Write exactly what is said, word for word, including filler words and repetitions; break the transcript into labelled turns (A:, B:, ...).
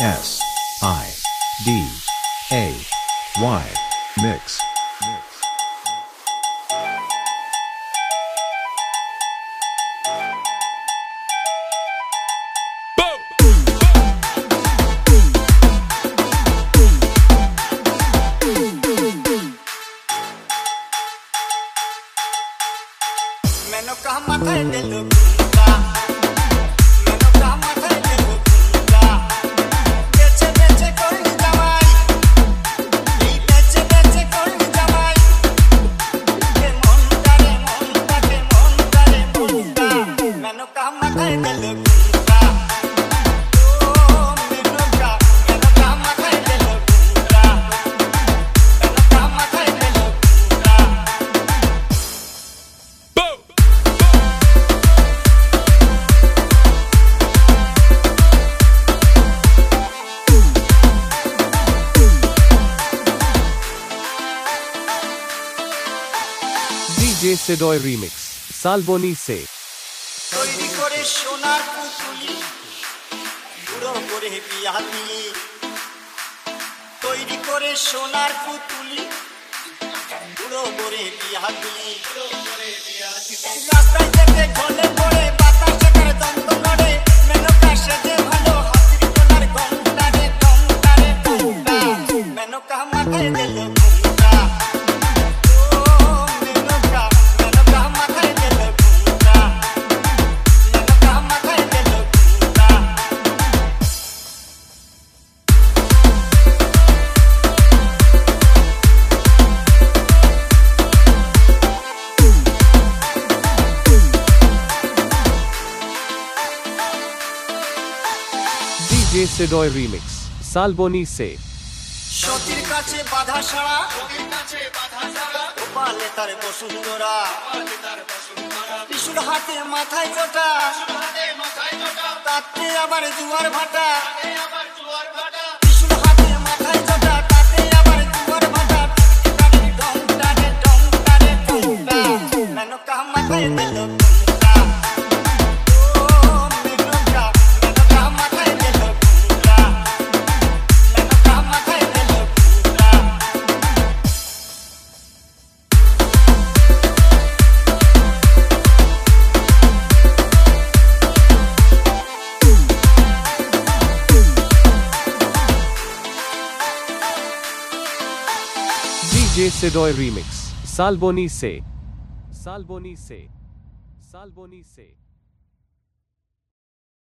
A: S I D A Y Mix.
B: मैंने कहा माथा दे लो गुंगा, मैंने कहा माथा दे लो गुंगा, बेचे बेचे कोई जमाई, ये बेचे बेचे कोई जमाई, के मोंटा रे मोंटा के मोंटा रे मोंटा, मैंने कहा माथा दे लो गुंगा, ओ मैंने कहा मैंने कहा माथा दे लो गुंगा, मैंने कहा माथा दे लो गुंगा।
C: डीजे सिडॉय रीमिक्स सालबोनी से
B: তৈরি করে সোনার পুতুলি বুড়ো করে বিয়া দিলি তৈরি করে সোনার পুতুলি বুড়ো করে বিয়া দিলি রাস্তায় থেকে ঢলে পড়ে বাতাসে করে দ্বন্দ্ব করে মেনকা সেজে ভালো হাতির গলার ঘন্টা রে ঘন্টা রে ঘন্টা মেনকা মাথায় দিল ঘন্টা
C: डीजे सिडॉय रीमिक्स सालबोनी से
B: সতীর কাছে বাধা সারা সতীর কাছে বাধা সারা গোপালে তার বসুন্ধরা গোপালে তার বসুন্ধরা বিশুর হাতে মাথায় জোটা হাতে মাথায় জোটা তাতে আবার জুয়ার ভাটা তাতে আবার জুয়ার ভাটা বিশুর হাতে মাথায় জোটা তাতে আবার জুয়ার ভাটা টিকটিকারি ডংটা রে ডংটা রে ডংটা মেনকা মাথায় দিল ঘুমটা ও মেনকা মেনকা মাথায় দিল ঘুমটা মেনকা মাথায় দিল ঘুমটা।
C: डीजे सिडॉय रीमिक्स सालबोनी से सालबोनी से सालबोनी से